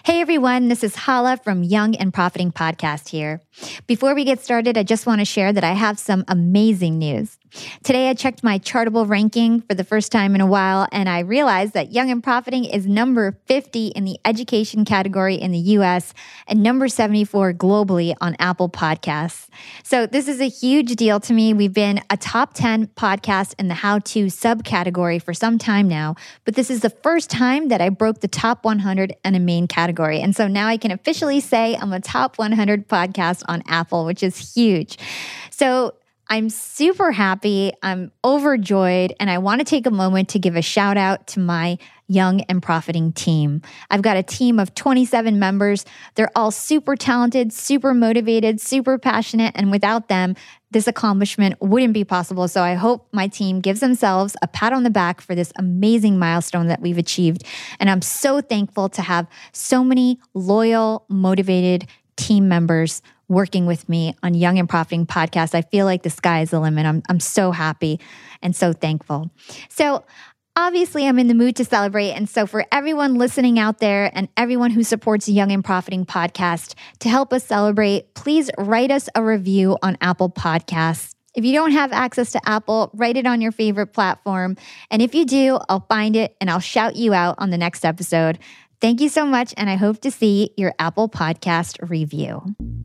Hey everyone, this is Hala from Young and Profiting Podcast here. Before we get started, I just want to share that I have some amazing news. Today I checked my Chartable ranking for the first time in a while, and I realized that Young and Profiting is number 50 in the education category in the US and number 74 globally on Apple Podcasts. So this is a huge deal to me. We've been a top 10 podcast in the how-to subcategory for some time now, but this is the first time that I broke the top 100 in a main category. And so now I can officially say I'm a top 100 podcast on Apple, which is huge. So I'm super happy. I'm overjoyed. And I want to take a moment to give a shout out to my Young and Profiting team. I've got a team of 27 members. They're all super talented, super motivated, super passionate. And without them, this accomplishment wouldn't be possible. So I hope my team gives themselves a pat on the back for this amazing milestone that we've achieved. And I'm so thankful to have so many loyal, motivated team members working with me on Young and Profiting Podcast. I feel like the sky is the limit. I'm so happy and so thankful. So obviously, I'm in the mood to celebrate. And so for everyone listening out there and everyone who supports Young and Profiting Podcast, to help us celebrate, please write us a review on Apple Podcasts. If you don't have access to Apple, write it on your favorite platform. And if you do, I'll find it and I'll shout you out on the next episode. Thank you so much, and I hope to see your Apple Podcast review.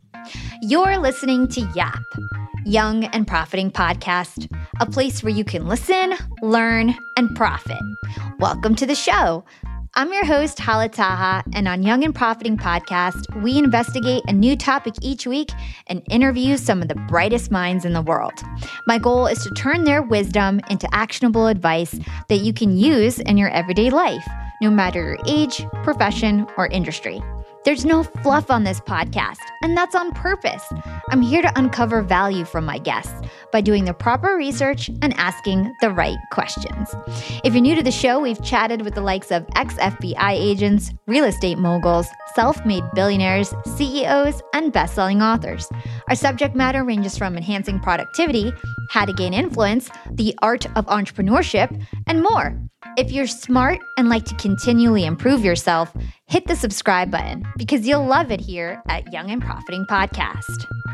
You're listening to YAP, Young and Profiting Podcast, a place where you can listen, learn, and profit. Welcome to the show. I'm your host, Hala Taha, and on Young and Profiting Podcast, we investigate a new topic each week and interview some of the brightest minds in the world. My goal is to turn their wisdom into actionable advice that you can use in your everyday life, no matter your age, profession, or industry. There's no fluff on this podcast, and that's on purpose. I'm here to uncover value from my guests by doing the proper research and asking the right questions. If you're new to the show, we've chatted with the likes of ex-FBI agents, real estate moguls, self-made billionaires, CEOs, and best-selling authors. Our subject matter ranges from enhancing productivity, how to gain influence, the art of entrepreneurship, and more. If you're smart and like to continually improve yourself, hit the subscribe button because you'll love it here at Young and Profiting Podcast.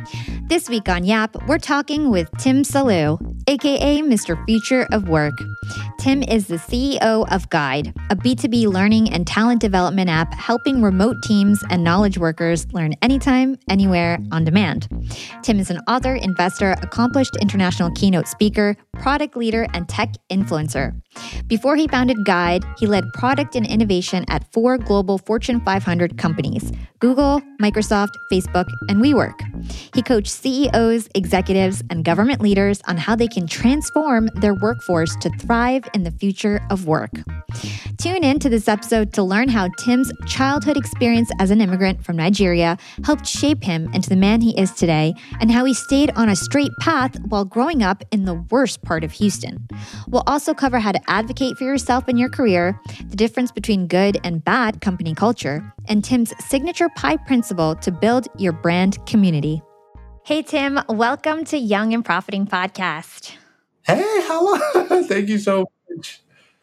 This week on YAP, we're talking with Tim Salu, aka Mr. Future of Work. Tim is the CEO of Guide, a B2B learning and talent development app helping remote teams and knowledge workers learn anytime, anywhere, on demand. Tim is an author, investor, accomplished international keynote speaker, product leader, and tech influencer. Before he founded Guide, he led product and innovation at 4 global Fortune 500 companies: Google, Microsoft, Facebook, and WeWork. He coached CEOs, executives, and government leaders on how they can transform their workforce to thrive in the future of work. Tune in to this episode to learn how Tim's childhood experience as an immigrant from Nigeria helped shape him into the man he is today, and how he stayed on a straight path while growing up in the worst part of Houston. We'll also cover how to advocate for yourself in your career, the difference between good and bad company culture, and Tim's signature pie principle to build your brand community. Hey, Tim, welcome to Young and Profiting Podcast. Hey, Hala. Thank you so much.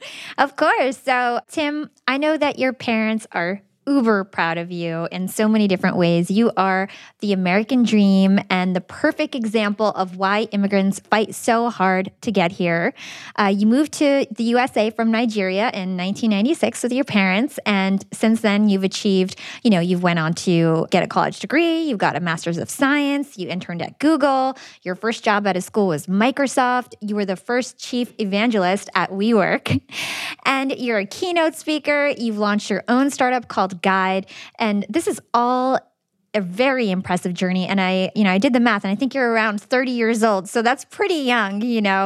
Of course. So, Tim, I know that your parents are uber proud of you in so many different ways. You are the American dream and the perfect example of why immigrants fight so hard to get here. You moved to the USA from Nigeria in 1996 with your parents, and since then you've achieved, you've went on to get a college degree, you've got a master's of science, you interned at Google, your first job at a school was Microsoft, you were the first chief evangelist at WeWork, and you're a keynote speaker, you've launched your own startup called Guide, and this is all a very impressive journey. And I did the math, and I think you're around 30 years old, so that's pretty young.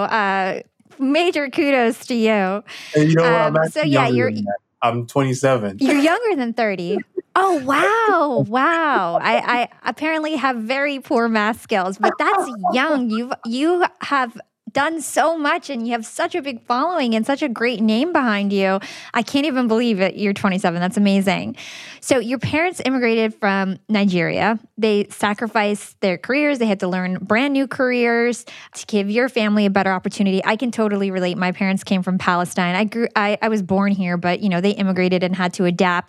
Major kudos to you. And I'm actually younger than that. I'm 27. You're younger than 30. Oh, wow. I apparently have very poor math skills, but that's young. You have done so much, and you have such a big following and such a great name behind you. I can't even believe it. You're 27. That's amazing. So your parents immigrated from Nigeria. They sacrificed their careers. They had to learn brand new careers to give your family a better opportunity. I can totally relate. My parents came from Palestine. I was born here, but they immigrated and had to adapt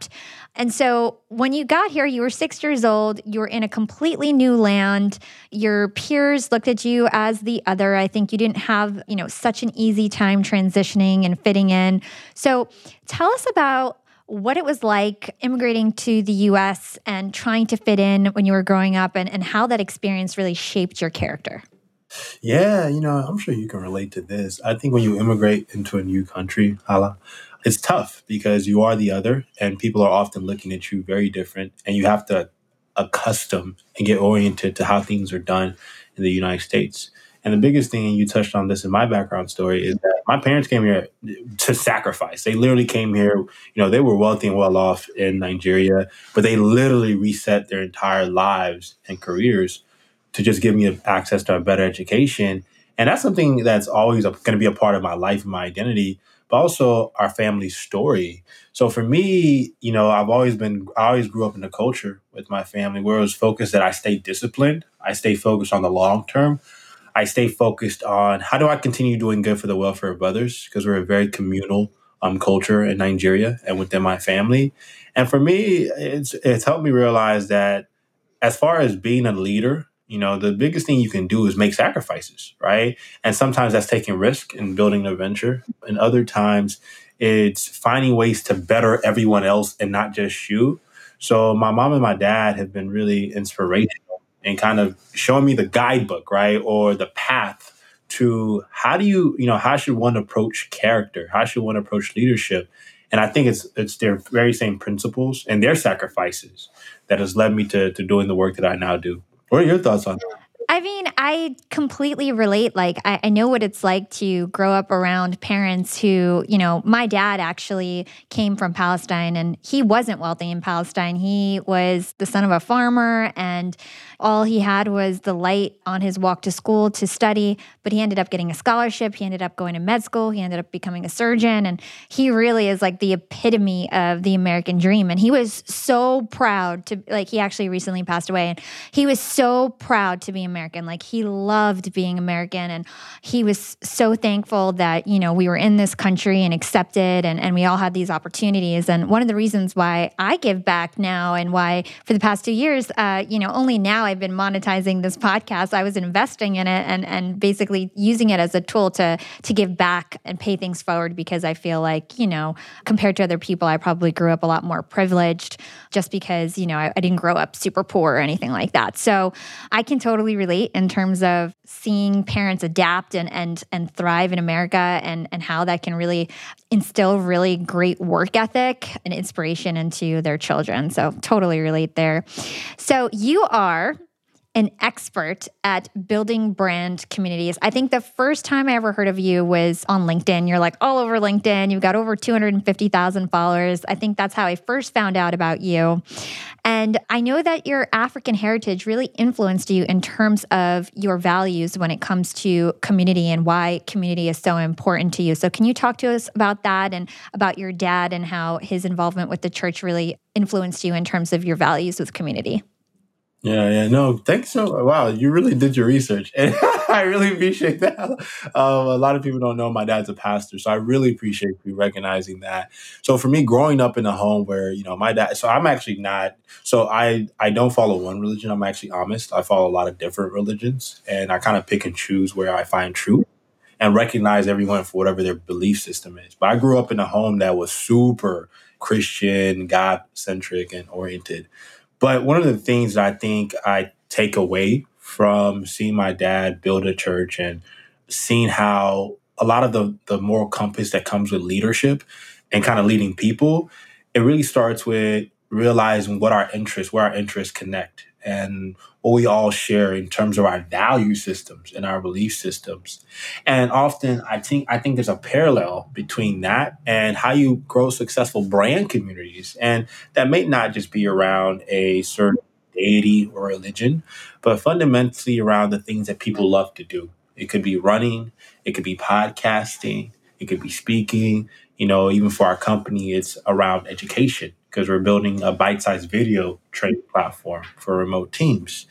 And so when you got here, you were 6 years old, you were in a completely new land. Your peers looked at you as the other. I think you didn't have, such an easy time transitioning and fitting in. So tell us about what it was like immigrating to the US and trying to fit in when you were growing up and how that experience really shaped your character. Yeah, I'm sure you can relate to this. I think when you immigrate into a new country, Hala, it's tough because you are the other and people are often looking at you very different and you have to accustom and get oriented to how things are done in the United States. And the biggest thing, and you touched on this in my background story, is that my parents came here to sacrifice. They literally came here, they were wealthy and well off in Nigeria, but they literally reset their entire lives and careers to just give me access to a better education. And that's something that's always going to be a part of my life and my identity, but also our family's story. So for me, I always grew up in a culture with my family where it was focused that I stay disciplined. I stay focused on the long term. I stay focused on how do I continue doing good for the welfare of others, because we're a very communal culture in Nigeria and within my family. And for me, it's helped me realize that as far as being a leader, the biggest thing you can do is make sacrifices, right? And sometimes that's taking risk and building a venture. And other times it's finding ways to better everyone else and not just you. So my mom and my dad have been really inspirational and kind of showing me the guidebook, right? Or the path to how should one approach character? How should one approach leadership? And I think it's their very same principles and their sacrifices that has led me to doing the work that I now do. What are your thoughts on that? I mean, I completely relate. Like, I know what it's like to grow up around parents who, my dad actually came from Palestine and he wasn't wealthy in Palestine. He was the son of a farmer and all he had was the light on his walk to school to study, but he ended up getting a scholarship. He ended up going to med school. He ended up becoming a surgeon. And he really is like the epitome of the American dream. And he was so proud he actually recently passed away. And he was so proud to be American. Like, he loved being American. And he was so thankful that, we were in this country and accepted and we all had these opportunities. And one of the reasons why I give back now and why for the past 2 years, only now I've been monetizing this podcast. I was investing in it and basically using it as a tool to give back and pay things forward, because I feel like, compared to other people, I probably grew up a lot more privileged just because, I didn't grow up super poor or anything like that. So I can totally relate in terms of seeing parents adapt and thrive in America and how that can really instill really great work ethic and inspiration into their children. So totally relate there. So you are an expert at building brand communities. I think the first time I ever heard of you was on LinkedIn. You're like all over LinkedIn. You've got over 250,000 followers. I think that's how I first found out about you. And I know that your African heritage really influenced you in terms of your values when it comes to community and why community is so important to you. So can you talk to us about that and about your dad and how his involvement with the church really influenced you in terms of your values with community? Yeah, no, thanks wow, you really did your research. And I really appreciate that. A lot of people don't know my dad's a pastor, so I really appreciate you recognizing that. So for me, growing up in a home where, my dad, so I'm actually not, so I don't follow one religion. I'm actually Amish. I follow a lot of different religions, and I kind of pick and choose where I find truth and recognize everyone for whatever their belief system is. But I grew up in a home that was super Christian, God-centric, and oriented. But one of the things that I think I take away from seeing my dad build a church and seeing how a lot of the moral compass that comes with leadership and kind of leading people, it really starts with realizing where our interests connect and what we all share in terms of our value systems and our belief systems. And often I think there's a parallel between that and how you grow successful brand communities. And that may not just be around a certain deity or religion, but fundamentally around the things that people love to do. It could be running, it could be podcasting, it could be speaking. Even for our company, it's around education because we're building a bite-sized video training platform for remote teams.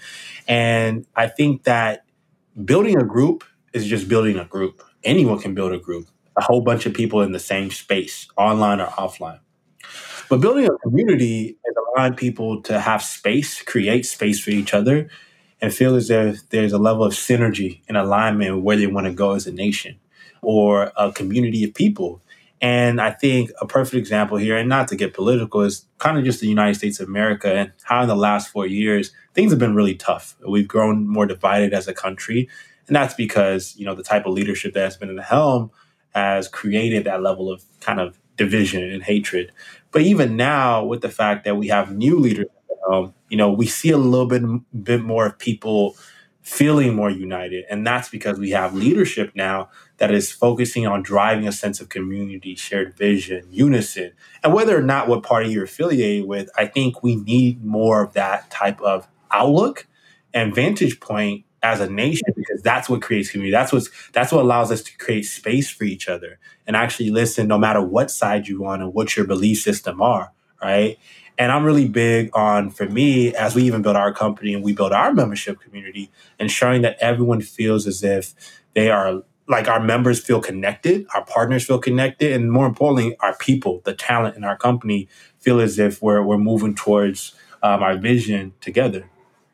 And I think that building a group is just building a group. Anyone can build a group, a whole bunch of people in the same space, online or offline. But building a community is allowing people to have space, create space for each other, and feel as if there's a level of synergy and alignment with where they want to go as a nation or a community of people. And I think a perfect example here, and not to get political, is kind of just the United States of America and how in the last 4 years, things have been really tough. We've grown more divided as a country. And that's because, the type of leadership that has been in the helm has created that level of kind of division and hatred. But even now, with the fact that we have new leaders, we see a little bit more of people feeling more united, and that's because we have leadership now that is focusing on driving a sense of community, shared vision, unison, and whether or not what party you're affiliated with, I think we need more of that type of outlook and vantage point as a nation because that's what creates community. That's what allows us to create space for each other and actually listen no matter what side you on and what your belief system are, right? And I'm really big on, for me, as we even build our company and we build our membership community, ensuring that everyone feels as if they are like our members feel connected, our partners feel connected, and more importantly, our people, the talent in our company feel as if we're moving towards our vision together.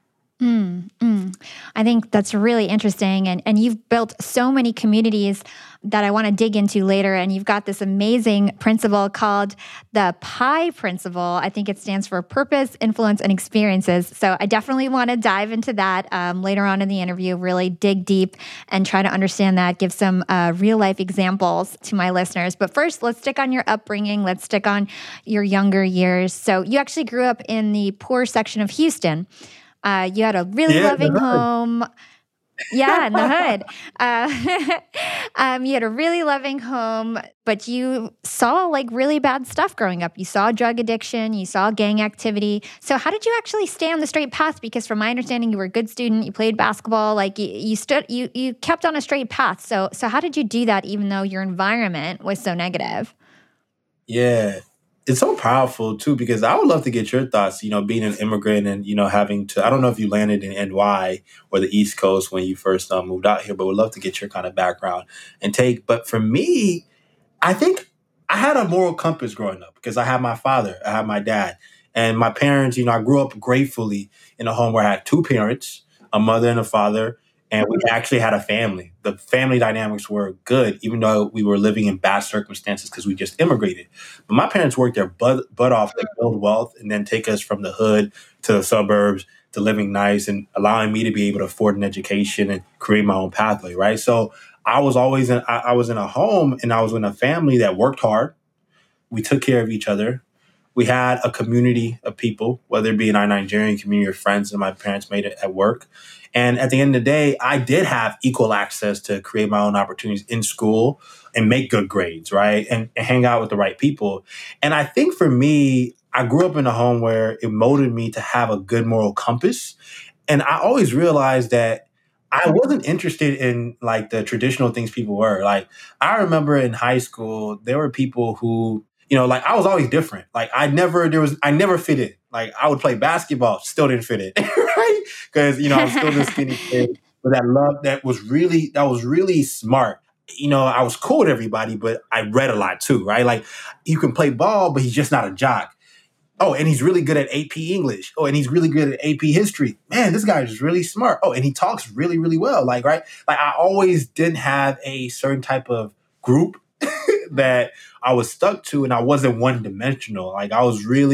I think that's really interesting. And you've built so many communities that I want to dig into later. And you've got this amazing principle called the PIE principle. I think it stands for purpose, influence, and experiences. So I definitely want to dive into that later on in the interview, really dig deep and try to understand that, give some real life examples to my listeners. But first, let's stick on your upbringing. Let's stick on your younger years. So you actually grew up in the poor section of Houston. You had a really loving home. Yeah, in the hood. You had a really loving home, but you saw like really bad stuff growing up. You saw drug addiction, you saw gang activity. So how did you actually stay on the straight path? Because from my understanding, you were a good student, you played basketball, like you kept on a straight path. So how did you do that even though your environment was so negative? Yeah. It's so powerful too, because I would love to get your thoughts, being an immigrant and, having to, I don't know if you landed in NY or the East Coast when you first moved out here, but would love to get your kind of background and take. But for me, I think I had a moral compass growing up because I had my father, I had my dad, and my parents. I grew up gratefully in a home where I had two parents, a mother and a father, and we actually had a family. The family dynamics were good, even though we were living in bad circumstances because we just immigrated. But my parents worked their butt off to build wealth and then take us from the hood to the suburbs to living nice and allowing me to be able to afford an education and create my own pathway, right? So I was always I was in a home and I was in a family that worked hard. We took care of each other. We had a community of people, whether it be in our Nigerian community or friends that my parents made it at work. And at the end of the day, I did have equal access to create my own opportunities in school and make good grades, right? And hang out with the right people. And I think for me, I grew up in a home where it molded me to have a good moral compass. And I always realized that I wasn't interested in like the traditional things people were. Like I remember in high school, there were people who, like I was always different. Like I never fit in. Like I would play basketball, still didn't fit in, right? Because I was still this skinny kid, but that was really smart. I was cool with everybody, but I read a lot too, right? Like you can play ball, but he's just not a jock. Oh, and he's really good at AP English. Oh, and he's really good at AP History. Man, this guy is really smart. Oh, and he talks really, really well. Like, right? Like I always didn't have a certain type of group that I was stuck to, and I wasn't one dimensional. Like I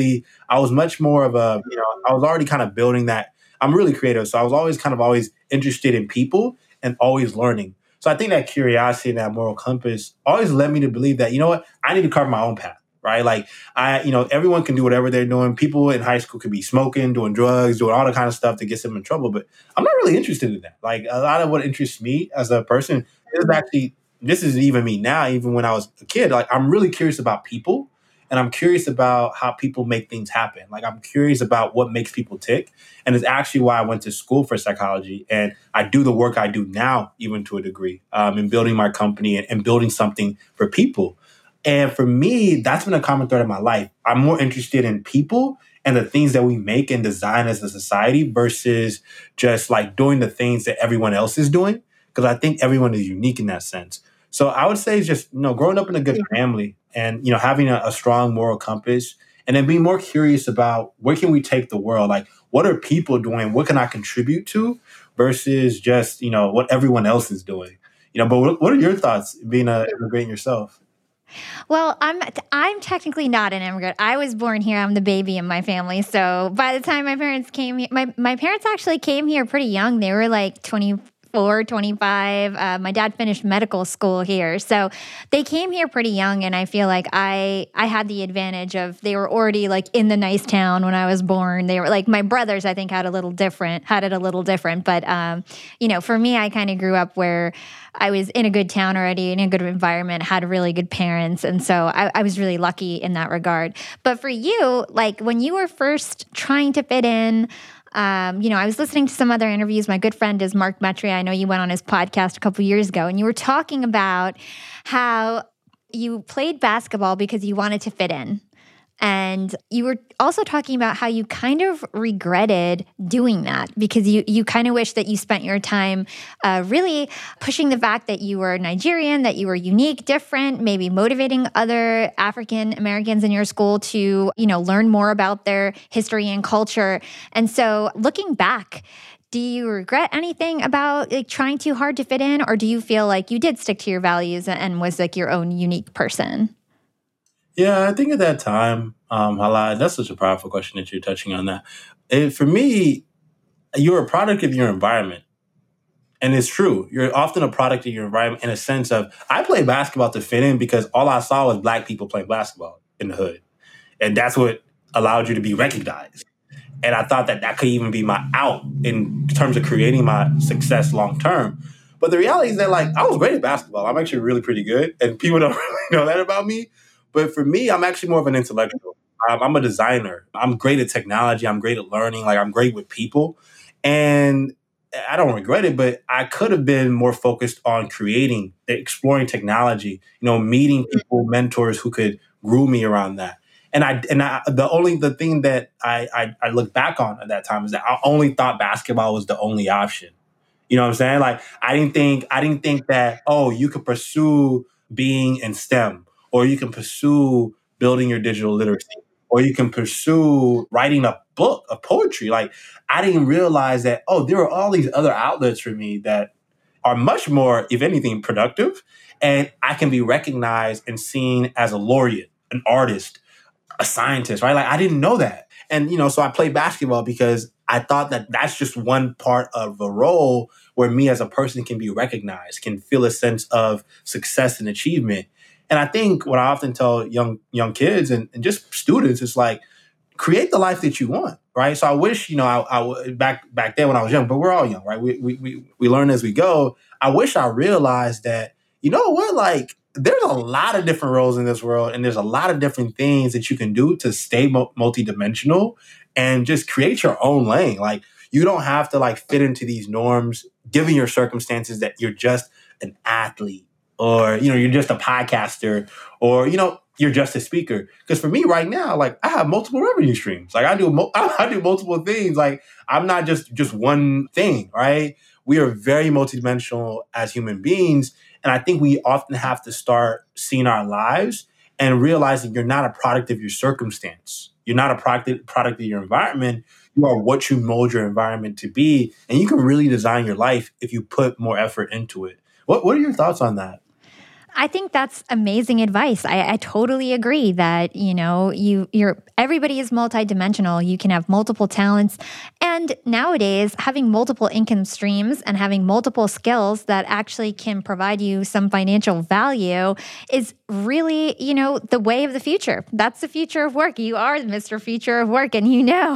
was much more of I was already kind of building that. I'm really creative. So I was always interested in people and always learning. So I think that curiosity and that moral compass always led me to believe that, I need to carve my own path. Right. Like everyone can do whatever they're doing. People in high school could be smoking, doing drugs, doing all the kind of stuff that gets them in trouble. But I'm not really interested in that. Like a lot of what interests me as a person is actually, this is even me now, even when I was a kid, like I'm really curious about people and I'm curious about how people make things happen. Like I'm curious about what makes people tick. And it's actually why I went to school for psychology. And I do the work I do now, even to a degree, in building my company and building something for people. And for me, that's been a common thread in my life. I'm more interested in people and the things that we make and design as a society versus just like doing the things that everyone else is doing. Because I think everyone is unique in that sense. So I would say just, growing up in a good family and, having a strong moral compass, and then being more curious about where can we take the world? Like, what are people doing? What can I contribute to versus just, what everyone else is doing? But what are your thoughts being an immigrant yourself? Well, I'm technically not an immigrant. I was born here. I'm the baby in my family. So by the time my parents came here, my parents actually came here pretty young. They were like 24, 25. My dad finished medical school here. So they came here pretty young, and I feel like I had the advantage of they were already like in the nice town when I was born. They were like my brothers, I think, had it a little different. But for me, I kind of grew up where I was in a good town already, in a good environment, had really good parents. And so I was really lucky in that regard. But for you, like when you were first trying to fit in, I was listening to some other interviews. My good friend is Mark Metry. I know you went on his podcast a couple years ago, and you were talking about how you played basketball because you wanted to fit in. And you were also talking about how you kind of regretted doing that because you kind of wish that you spent your time really pushing the fact that you were Nigerian, that you were unique, different, maybe motivating other African Americans in your school to, learn more about their history and culture. And so looking back, do you regret anything about like trying too hard to fit in, or do you feel like you did stick to your values and was like your own unique person? Yeah, I think at that time, Hala, that's such a powerful question that you're touching on that. For me, you're a product of your environment. And it's true. You're often a product of your environment in a sense of, I played basketball to fit in because all I saw was Black people playing basketball in the hood. And that's what allowed you to be recognized. And I thought that could even be my out in terms of creating my success long term. But the reality is that, like, I was great at basketball. I'm actually really pretty good. And people don't really know that about me. But for me, I'm actually more of an intellectual. I'm a designer. I'm great at technology. I'm great at learning. Like, I'm great with people. And I don't regret it, but I could have been more focused on creating, exploring technology, meeting people, mentors who could groom me around that. The thing that I look back on at that time is that I only thought basketball was the only option. You know what I'm saying? Like, I didn't think that, you could pursue being in STEM, or you can pursue building your digital literacy, or you can pursue writing a book of poetry. Like, I didn't realize that, there are all these other outlets for me that are much more, if anything, productive. And I can be recognized and seen as a laureate, an artist, a scientist, right? Like, I didn't know that. And, so I played basketball because I thought that that's just one part of a role where me as a person can be recognized, can feel a sense of success and achievement. And I think what I often tell young kids and just students is like, create the life that you want, right? So I wish, back then when I was young, but we're all young, right? We learn as we go. I wish I realized that, like, there's a lot of different roles in this world, and there's a lot of different things that you can do to stay multidimensional and just create your own lane. Like, you don't have to like fit into these norms, given your circumstances, that you're just an athlete, or, you're just a podcaster, or, you're just a speaker. Because for me right now, like, I have multiple revenue streams. Like, I do multiple things. Like, I'm not just one thing, right? We are very multidimensional as human beings. And I think we often have to start seeing our lives and realizing you're not a product of your circumstance. You're not a product of your environment. You are what you mold your environment to be. And you can really design your life if you put more effort into it. What are your thoughts on that? I think that's amazing advice. I totally agree that, everybody is multidimensional. You can have multiple talents. And nowadays, having multiple income streams and having multiple skills that actually can provide you some financial value is really, the way of the future. That's the future of work. You are Mr. Future of Work. And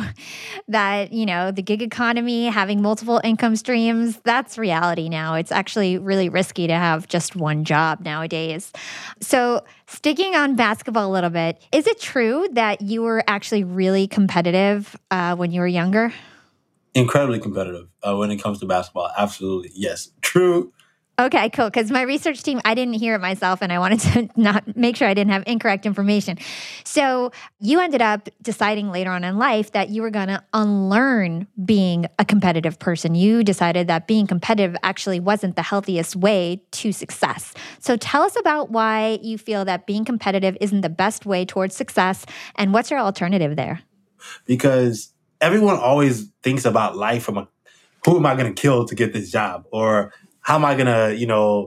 that, the gig economy, having multiple income streams, that's reality now. It's actually really risky to have just one job nowadays. So sticking on basketball a little bit, is it true that you were actually really competitive when you were younger? Incredibly competitive when it comes to basketball. Absolutely. Yes. True. Okay, cool. Because my research team, I didn't hear it myself, and I wanted to not make sure I didn't have incorrect information. So you ended up deciding later on in life that you were going to unlearn being a competitive person. You decided that being competitive actually wasn't the healthiest way to success. So tell us about why you feel that being competitive isn't the best way towards success, and what's your alternative there? Because everyone always thinks about life from a who am I going to kill to get this job? Or how am I going to,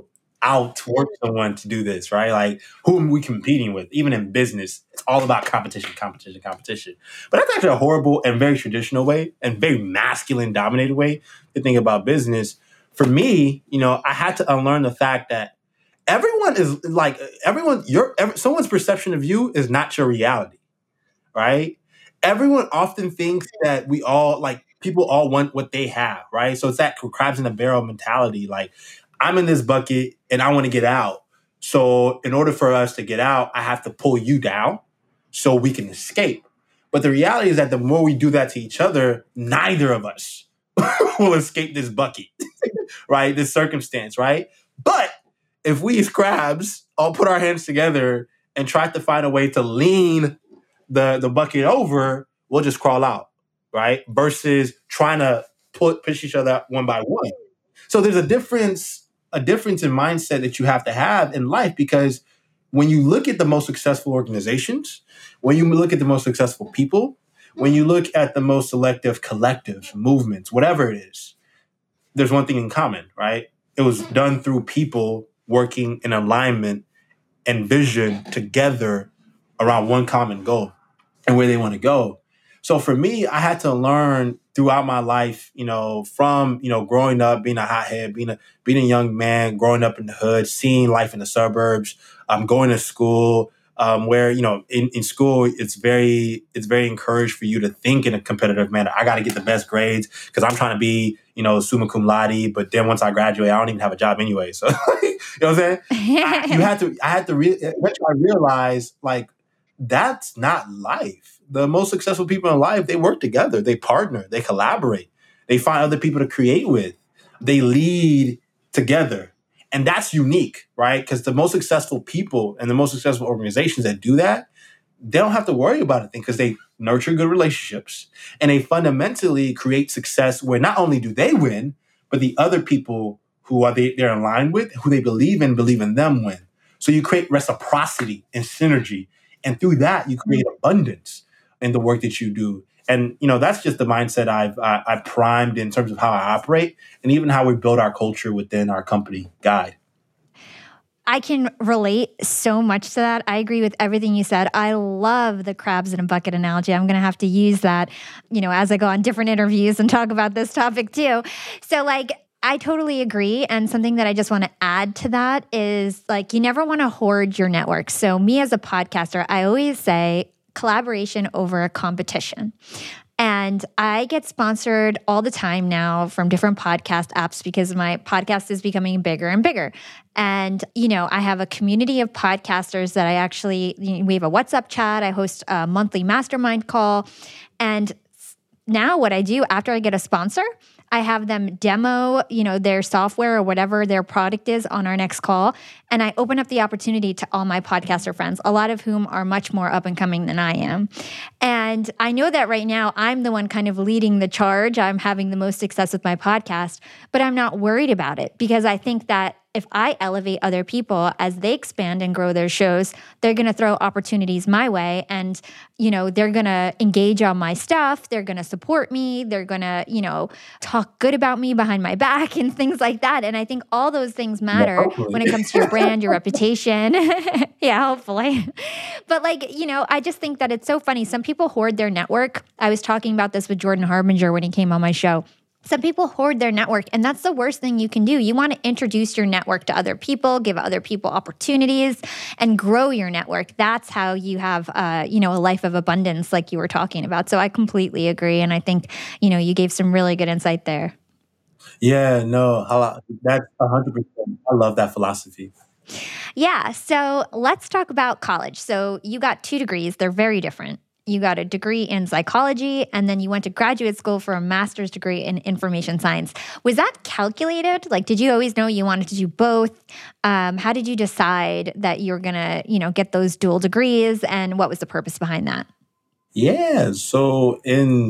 outwork someone to do this, right? Like, who am we competing with? Even in business, it's all about competition, competition, competition. But that's actually a horrible and very traditional way and very masculine dominated way to think about business. For me, I had to unlearn the fact that everyone is like, someone's perception of you is not your reality, right? Everyone often thinks that people all want what they have, right? So it's that crabs in a barrel mentality. Like, I'm in this bucket and I want to get out. So in order for us to get out, I have to pull you down so we can escape. But the reality is that the more we do that to each other, neither of us will escape this bucket, right? This circumstance, right? But if we as crabs all put our hands together and try to find a way to lean the bucket over, we'll just crawl out, right? Versus trying to push each other one by one. So there's a difference in mindset that you have to have in life, because when you look at the most successful organizations, when you look at the most successful people, when you look at the most selective collectives, movements, whatever it is, there's one thing in common, right? It was done through people working in alignment and vision together around one common goal and where they want to go. So for me, I had to learn throughout my life, from, growing up, being a hothead, being a young man, growing up in the hood, seeing life in the suburbs, going to school, where, in school, it's very encouraged for you to think in a competitive manner. I got to get the best grades because I'm trying to be, summa cum laude. But then once I graduate, I don't even have a job anyway. So, you know what I'm saying? Eventually I realized, like, that's not life. The most successful people in life, they work together, they partner, they collaborate, they find other people to create with, they lead together. And that's unique, right? Because the most successful people and the most successful organizations that do that, they don't have to worry about a thing because they nurture good relationships and they fundamentally create success where not only do they win, but the other people who they're in line with, who they believe in them win. So you create reciprocity and synergy. And through that, you create abundance in the work that you do. And, that's just the mindset I've primed in terms of how I operate and even how we build our culture within our company, Guide. I can relate so much to that. I agree with everything you said. I love the crabs in a bucket analogy. I'm going to have to use that, as I go on different interviews and talk about this topic too. So I totally agree. And something that I just want to add to that is you never want to hoard your network. So me as a podcaster, I always say collaboration over a competition. And I get sponsored all the time now from different podcast apps because my podcast is becoming bigger and bigger. And, I have a community of podcasters that we have a WhatsApp chat. I host a monthly mastermind call. And now what I do after I get a sponsor, I have them demo, their software or whatever their product is on our next call. And I open up the opportunity to all my podcaster friends, a lot of whom are much more up and coming than I am. And I know that right now I'm the one kind of leading the charge. I'm having the most success with my podcast, but I'm not worried about it because I think that if I elevate other people as they expand and grow their shows, they're going to throw opportunities my way and, they're going to engage on my stuff. They're going to support me. They're going to, talk good about me behind my back and things like that. And I think all those things matter when it comes to your brand, your reputation. Yeah, hopefully. But I just think that it's so funny. Some people hoard their network. I was talking about this with Jordan Harbinger when he came on my show. Some people hoard their network, and that's the worst thing you can do. You want to introduce your network to other people, give other people opportunities, and grow your network. That's how you have, a life of abundance like you were talking about. So I completely agree, and I think, you gave some really good insight there. Yeah, no, that's 100%. I love that philosophy. Yeah, so let's talk about college. So you got 2 degrees. They're very different. you got a degree in psychology, and then you went to graduate school for a master's degree in information science. Was that calculated? Like, did you always know you wanted to do both? How did you decide that you were going to, get those dual degrees, and what was the purpose behind that? Yeah. So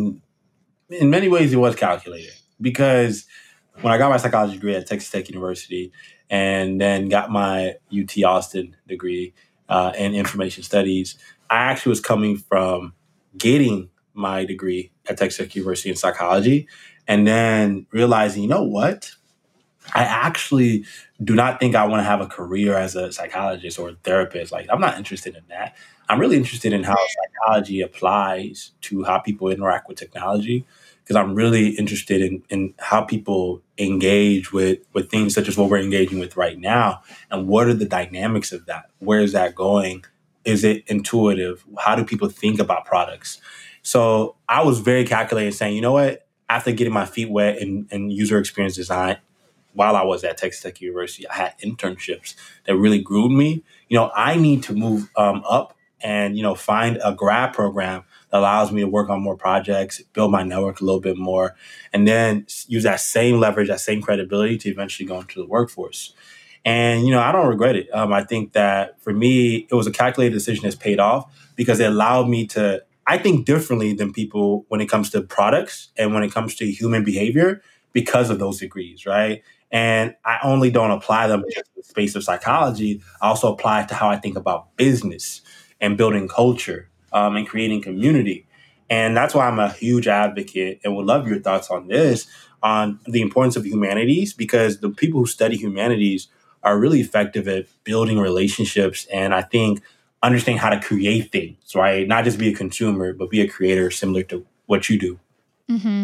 in many ways, it was calculated because when I got my psychology degree at Texas Tech University and then got my UT Austin degree in information studies, I actually was coming from getting my degree at Texas Tech University in psychology and then realizing, you know what? I actually do not think I want to have a career as a psychologist or a therapist. Like, I'm not interested in that. I'm really interested in how psychology applies to how people interact with technology because I'm really interested in how people engage with things such as what we're engaging with right now and what are the dynamics of that? Where is that going? Is it intuitive? How do people think about products? So I was very calculated saying, you know what? After getting my feet wet in user experience design, while I was at Texas Tech University, I had internships that really groomed me. I need to move up and, find a grad program that allows me to work on more projects, build my network a little bit more, and then use that same leverage, that same credibility to eventually go into the workforce. And, I don't regret it. I think that for me, it was a calculated decision that's paid off because it allowed me to, I think differently than people when it comes to products and when it comes to human behavior because of those degrees, right? And I only don't apply them just in the space of psychology. I also apply it to how I think about business and building culture and creating community. And that's why I'm a huge advocate and would love your thoughts on this, on the importance of humanities, because the people who study humanities are really effective at building relationships. And I think understanding how to create things, right? Not just be a consumer, but be a creator similar to what you do. Mm-hmm.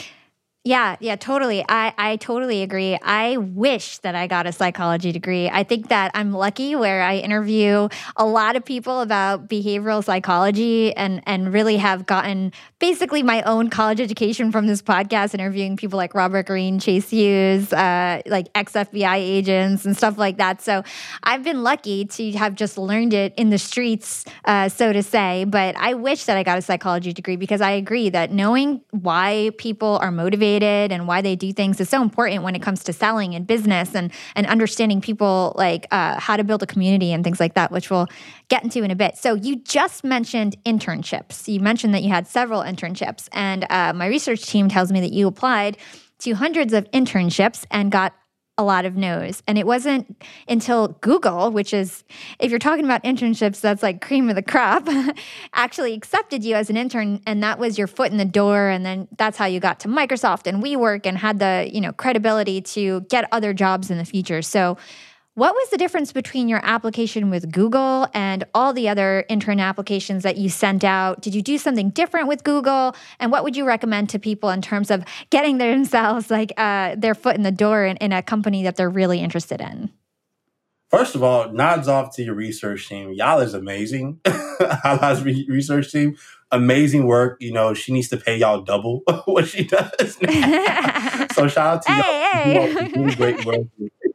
Yeah, totally. I totally agree. I wish that I got a psychology degree. I think that I'm lucky where I interview a lot of people about behavioral psychology and really have gotten basically my own college education from this podcast, interviewing people like Robert Greene, Chase Hughes, like ex-FBI agents and stuff like that. So I've been lucky to have just learned it in the streets, so to say. But I wish that I got a psychology degree because I agree that knowing why people are motivated and why they do things is so important when it comes to selling and business and understanding people, like how to build a community and things like that, which we'll get into in a bit. So you just mentioned internships. You mentioned that you had several internships, and my research team tells me that you applied to hundreds of internships and got a lot of no's. And it wasn't until Google, which is, if you're talking about internships, that's like cream of the crop, actually accepted you as an intern. And that was your foot in the door. And then that's how you got to Microsoft and WeWork and had the, credibility to get other jobs in the future. So what was the difference between your application with Google and all the other intern applications that you sent out? Did you do something different with Google? And what would you recommend to people in terms of getting themselves their foot in the door in a company that they're really interested in? First of all, nods off to your research team. Y'all is amazing. Hala's research team, amazing work. She needs to pay y'all double what she does now. So shout out to y'all. Hey. You're doing great work.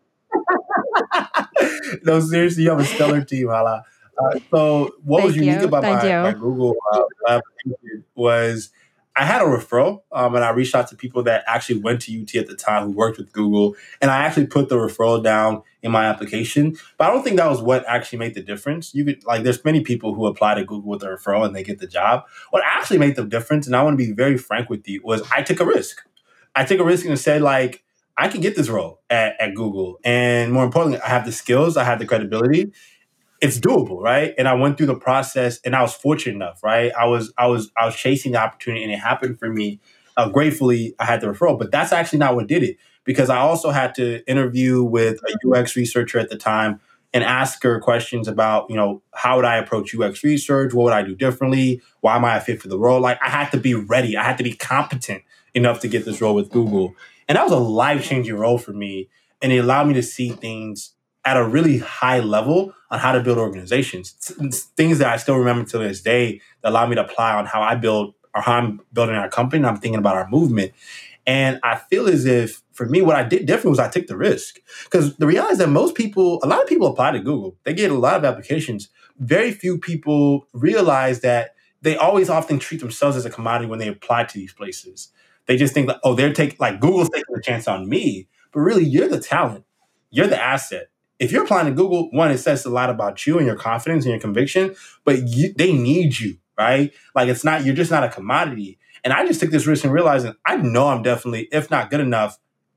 No, seriously, you have a stellar team, Hala. So what was unique about my Google application was I had a referral, and I reached out to people that actually went to UT at the time who worked with Google, and I actually put the referral down in my application. But I don't think that was what actually made the difference. There's many people who apply to Google with a referral and they get the job. What actually made the difference, and I want to be very frank with you, was I took a risk. I took a risk and said, I can get this role at Google. And more importantly, I have the skills, I have the credibility. It's doable, right? And I went through the process and I was fortunate enough, right? I was chasing the opportunity and it happened for me. Gratefully, I had the referral, but that's actually not what did it because I also had to interview with a UX researcher at the time and ask her questions about, how would I approach UX research? What would I do differently? Why am I a fit for the role? I had to be ready. I had to be competent enough to get this role with Google. And that was a life-changing role for me. And it allowed me to see things at a really high level on how to build organizations. Things that I still remember to this day that allow me to apply on how I build or how I'm building our company and I'm thinking about our movement. And I feel as if, for me, what I did different was I took the risk. Because the reality is that a lot of people apply to Google. They get a lot of applications. Very few people realize that they always often treat themselves as a commodity when they apply to these places. They just think like, oh, they're taking like Google's taking a chance on me, but really you're the talent, you're the asset. If you're applying to Google, one, it says a lot about you and your confidence and your conviction, but they need you, right? Like it's not, you're just not a commodity. And I just took this risk and realizing I know I'm definitely, if not good enough,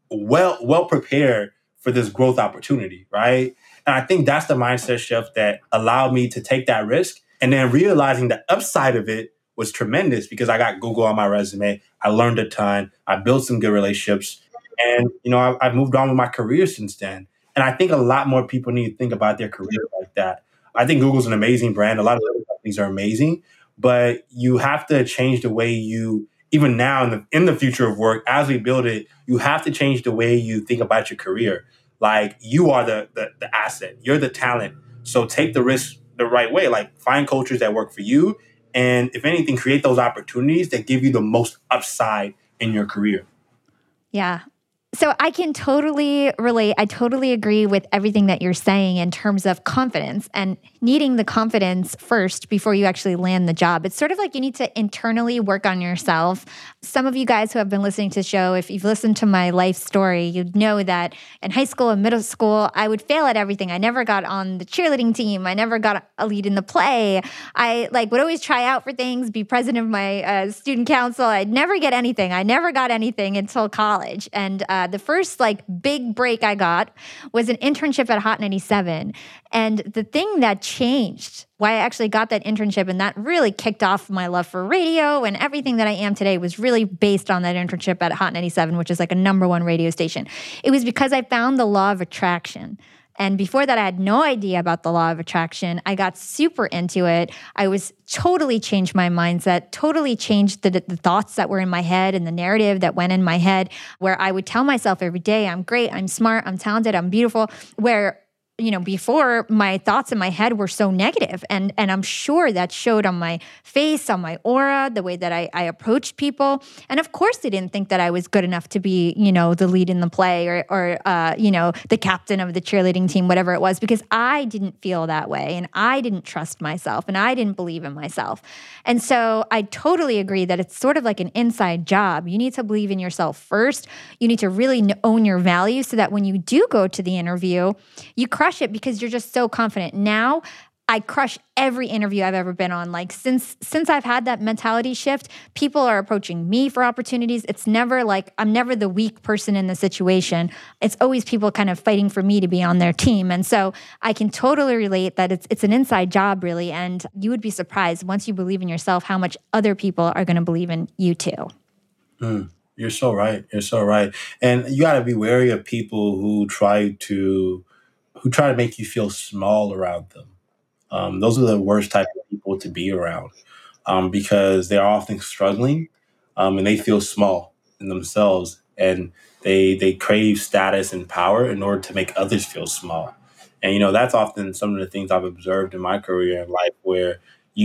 well prepared for this growth opportunity, right? And I think that's the mindset shift that allowed me to take that risk. And then realizing the upside of it was tremendous because I got Google on my resume. I learned a ton. I built some good relationships. And, I've moved on with my career since then. And I think a lot more people need to think about their career like that. I think Google's an amazing brand. A lot of other companies are amazing, but you have to change the way you, even now in the future of work, as we build it, you have to change the way you think about your career. Like you are the asset, you're the talent. So take the risk the right way. Like find cultures that work for you. And if anything, create those opportunities that give you the most upside in your career. Yeah. So I can totally relate. I totally agree with everything that you're saying in terms of confidence and needing the confidence first before you actually land the job. It's sort of like you need to internally work on yourself. Some of you guys who have been listening to the show, if you've listened to my life story, you'd know that in high school and middle school, I would fail at everything. I never got on the cheerleading team. I never got a lead in the play. I would always try out for things, be president of my student council. I'd never get anything. I never got anything until college. And the first big break I got was an internship at Hot 97. And the thing that changed why I actually got that internship and that really kicked off my love for radio and everything that I am today was really based on that internship at Hot 97, which is like a #1 radio station. It was because I found the law of attraction. And before that, I had no idea about the law of attraction. I got super into it. I was totally changed my mindset, totally changed the thoughts that were in my head and the narrative that went in my head, where I would tell myself every day, I'm great, I'm smart, I'm talented, I'm beautiful, where before my thoughts in my head were so negative. And I'm sure that showed on my face, on my aura, the way that I approached people. And of course, they didn't think that I was good enough to be, the lead in the play or the captain of the cheerleading team, whatever it was, because I didn't feel that way and I didn't trust myself and I didn't believe in myself. And so I totally agree that it's sort of like an inside job. You need to believe in yourself first. You need to really own your value so that when you do go to the interview, you crush it because you're just so confident. Now, I crush every interview I've ever been on. Like since I've had that mentality shift, people are approaching me for opportunities. It's never like I'm never the weak person in the situation. It's always people kind of fighting for me to be on their team. And so I can totally relate that it's an inside job really. And you would be surprised once you believe in yourself how much other people are going to believe in you too. You're so right. You're so right. And you got to be wary of people who try to make you feel small around them. Those are the worst type of people to be around because they're often struggling and they feel small in themselves and they crave status and power in order to make others feel small. And, that's often some of the things I've observed in my career and life where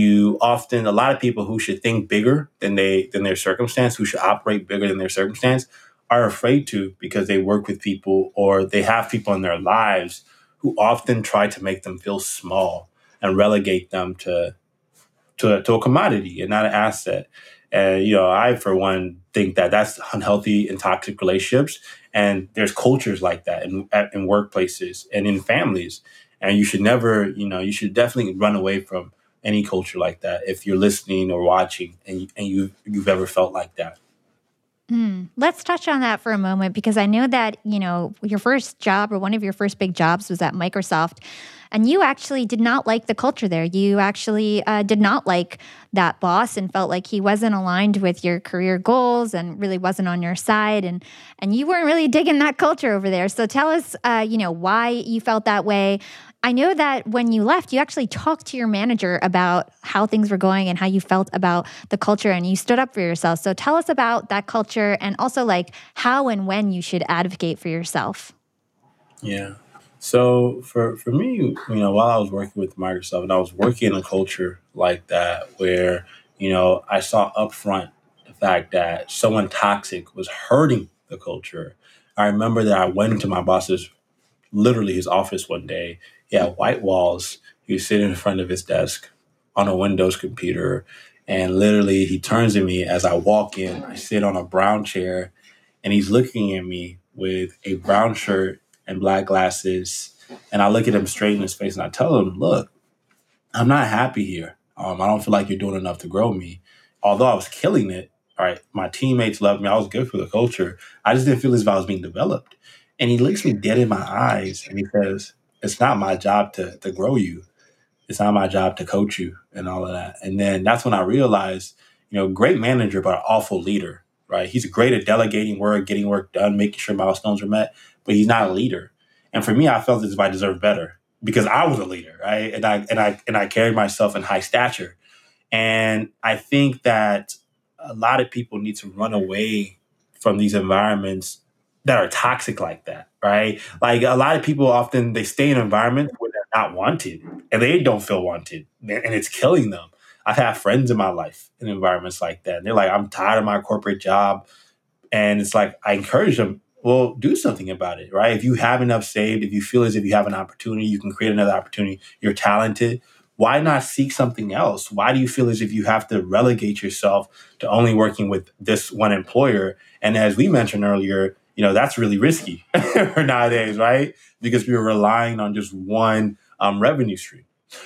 a lot of people who should think bigger than their circumstance, who should operate bigger than their circumstance, are afraid to because they work with people or they have people in their lives who often try to make them feel small and relegate them to a commodity and not an asset. And, I, for one, think that that's unhealthy and toxic relationships. And there's cultures like that in workplaces and in families. And you should never, you should definitely run away from any culture like that if you're listening or watching and you've ever felt like that. Let's touch on that for a moment because I know that, your first job or one of your first big jobs was at Microsoft and you actually did not like the culture there. You actually did not like that boss and felt like he wasn't aligned with your career goals and really wasn't on your side and you weren't really digging that culture over there. So tell us, why you felt that way. I know that when you left, you actually talked to your manager about how things were going and how you felt about the culture and you stood up for yourself. So tell us about that culture and also how and when you should advocate for yourself. Yeah. So for me, while I was working with Microsoft and I was working in a culture like that where, I saw upfront the fact that someone toxic was hurting the culture. I remember that I went into my boss's literally his office one day. He had white walls. He was sitting in front of his desk on a Windows computer. And literally, he turns to me as I walk in. I sit on a brown chair, and he's looking at me with a brown shirt and black glasses. And I look at him straight in his face and I tell him, look, I'm not happy here. I don't feel like you're doing enough to grow me. Although I was killing it, all right, my teammates loved me. I was good for the culture. I just didn't feel as if I was being developed. And he looks me dead in my eyes and he says, it's not my job to grow you. It's not my job to coach you and all of that. And then that's when I realized, great manager, but an awful leader, right? He's great at delegating work, getting work done, making sure milestones are met, but he's not a leader. And for me, I felt as if I deserved better because I was a leader, right? And I carried myself in high stature. And I think that a lot of people need to run away from these environments that are toxic like that, right? Like a lot of people often they stay in environments where they're not wanted and they don't feel wanted and it's killing them. I've had friends in my life in environments like that. And they're like, I'm tired of my corporate job. And it's like, I encourage them, well, do something about it, right? If you have enough saved, if you feel as if you have an opportunity, you can create another opportunity, you're talented. Why not seek something else? Why do you feel as if you have to relegate yourself to only working with this one employer? And as we mentioned earlier, that's really risky nowadays, right? Because we're relying on just one revenue stream.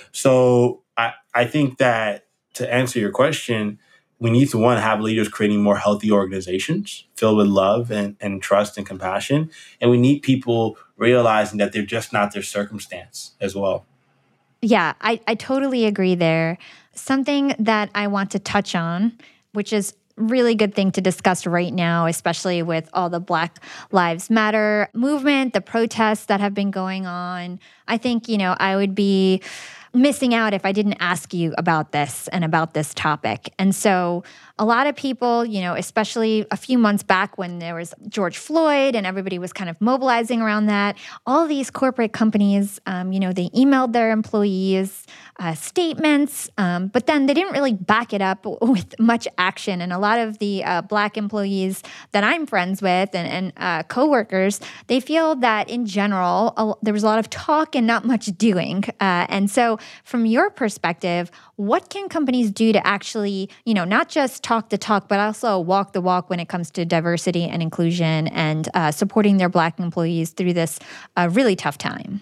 So I think that to answer your question, we need to one have leaders creating more healthy organizations filled with love and trust and compassion. And we need people realizing that they're just not their circumstance as well. Yeah, I totally agree there. Something that I want to touch on, which is really good thing to discuss right now, especially with all the Black Lives Matter movement, the protests that have been going on. I think, I would be missing out if I didn't ask you about this and about this topic. And so a lot of people, especially a few months back when there was George Floyd and everybody was kind of mobilizing around that, all these corporate companies, they emailed their employees statements, but then they didn't really back it up with much action. And a lot of the Black employees that I'm friends with and coworkers, they feel that in general, there was a lot of talk and not much doing. And so from your perspective, what can companies do to actually, not just talk the talk, but also walk the walk when it comes to diversity and inclusion and supporting their Black employees through this really tough time?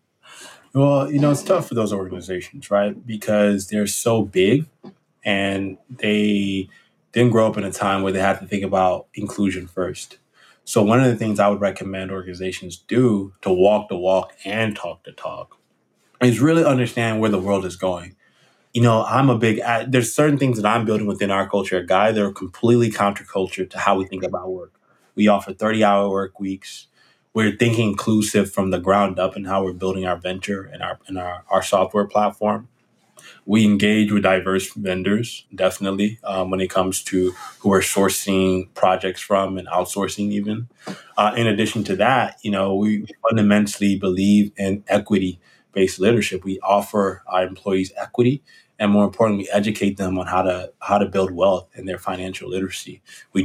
Well, it's tough for those organizations, right? Because they're so big and they didn't grow up in a time where they had to think about inclusion first. So one of the things I would recommend organizations do to walk the walk and talk the talk is really understand where the world is going. There's certain things that I'm building within our culture at Guy that are completely counterculture to how we think about work. We offer 30-hour work weeks. We're thinking inclusive from the ground up in how we're building our venture and our software platform. We engage with diverse vendors, definitely, when it comes to who we're sourcing projects from and outsourcing even. In addition to that, we fundamentally believe in equity-based leadership. We offer our employees equity and more importantly, educate them on how to build wealth and their financial literacy.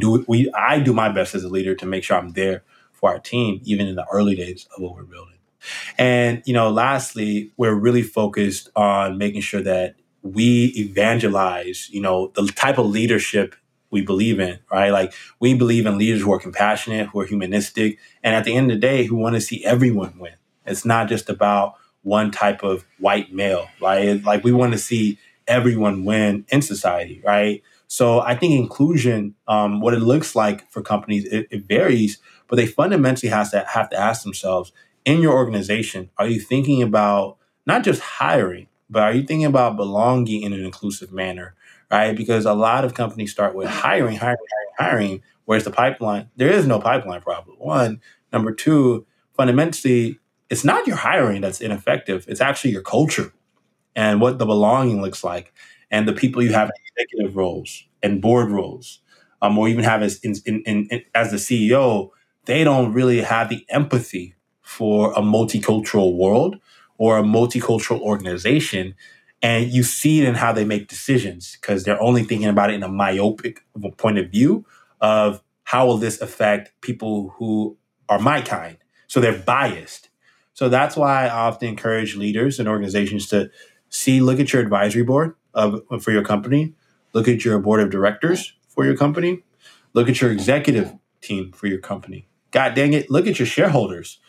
I do my best as a leader to make sure I'm there for our team, even in the early days of what we're building. And, lastly, we're really focused on making sure that we evangelize, the type of leadership we believe in, right? Like we believe in leaders who are compassionate, who are humanistic, and at the end of the day, who want to see everyone win. It's not just about one type of white male, right? Like we want to see everyone win in society, right? So I think inclusion, what it looks like for companies, it varies, but they fundamentally have to ask themselves, in your organization, are you thinking about not just hiring, but are you thinking about belonging in an inclusive manner, right? Because a lot of companies start with hiring. Where's the pipeline? There is no pipeline problem. One. Number two, fundamentally, it's not your hiring that's ineffective. It's actually your culture and what the belonging looks like and the people you have in executive roles and board roles, or even have as as the CEO, they don't really have the empathy for a multicultural world or a multicultural organization. And you see it in how they make decisions because they're only thinking about it in a myopic point of view of how will this affect people who are my kind. So they're biased. So that's why I often encourage leaders and organizations to look at your advisory board for your company, Look at your board of directors for your company. Look at your executive team for your company. God dang it, look at your shareholders.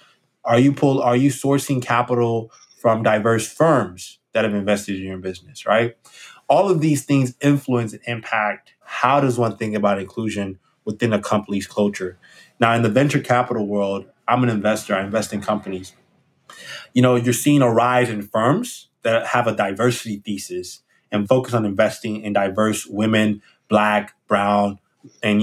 Are you sourcing capital from diverse firms that have invested in your business, right? All of these things influence and impact how does one think about inclusion within a company's culture. Now, in the venture capital world, I'm an investor. I invest in companies. You're seeing a rise in firms that have a diversity thesis and focus on investing in diverse women, Black, brown, and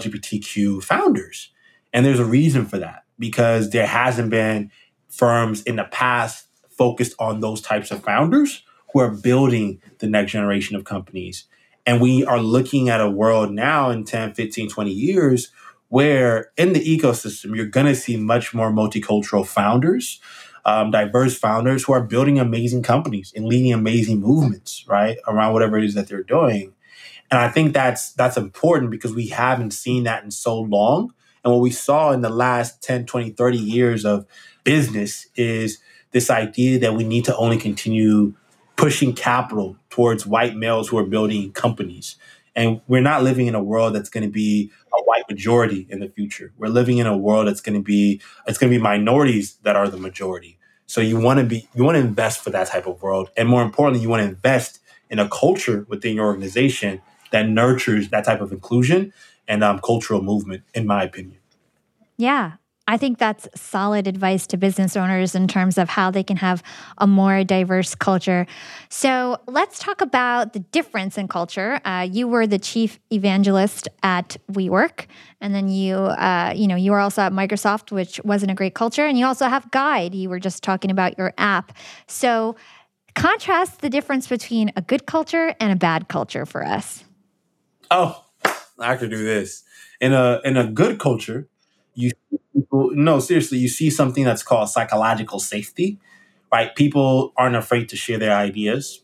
LGBTQ founders. And there's a reason for that because there hasn't been firms in the past focused on those types of founders who are building the next generation of companies. And we are looking at a world now in 10, 15, 20 years where in the ecosystem, you're going to see much more multicultural founders, diverse founders who are building amazing companies and leading amazing movements, right, around whatever it is that they're doing. And I think that's important because we haven't seen that in so long. And what we saw in the last 10, 20, 30 years of business is this idea that we need to only continue pushing capital towards white males who are building companies. And we're not living in a world that's going to be a white majority in the future. We're living in a world it's going to be minorities that are the majority. So you want to invest for that type of world. And more importantly, you want to invest in a culture within your organization that nurtures that type of inclusion and cultural movement, in my opinion. Yeah. I think that's solid advice to business owners in terms of how they can have a more diverse culture. So let's talk about the difference in culture. You were the chief evangelist at WeWork, and then you were also at Microsoft, which wasn't a great culture, and you also have Guide. You were just talking about your app. So contrast the difference between a good culture and a bad culture for us. Oh, I could do this. In a good culture, you see something that's called psychological safety, right? People aren't afraid to share their ideas,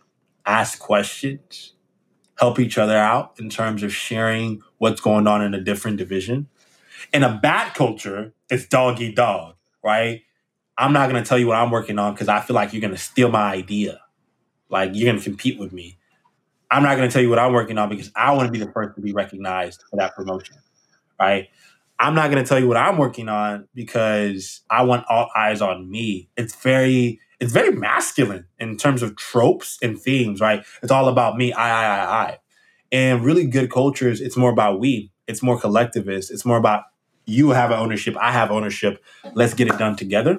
ask questions, help each other out in terms of sharing what's going on in a different division. In a bad culture, it's dog eat dog, right? I'm not going to tell you what I'm working on because I feel like you're going to steal my idea. Like you're going to compete with me. I'm not going to tell you what I'm working on because I want to be the first to be recognized for that promotion, right? I'm not going to tell you what I'm working on because I want all eyes on me. It's very masculine in terms of tropes and themes, right? It's all about me, I. And really good cultures, it's more about we. It's more collectivist. It's more about you have ownership, I have ownership. Let's get it done together.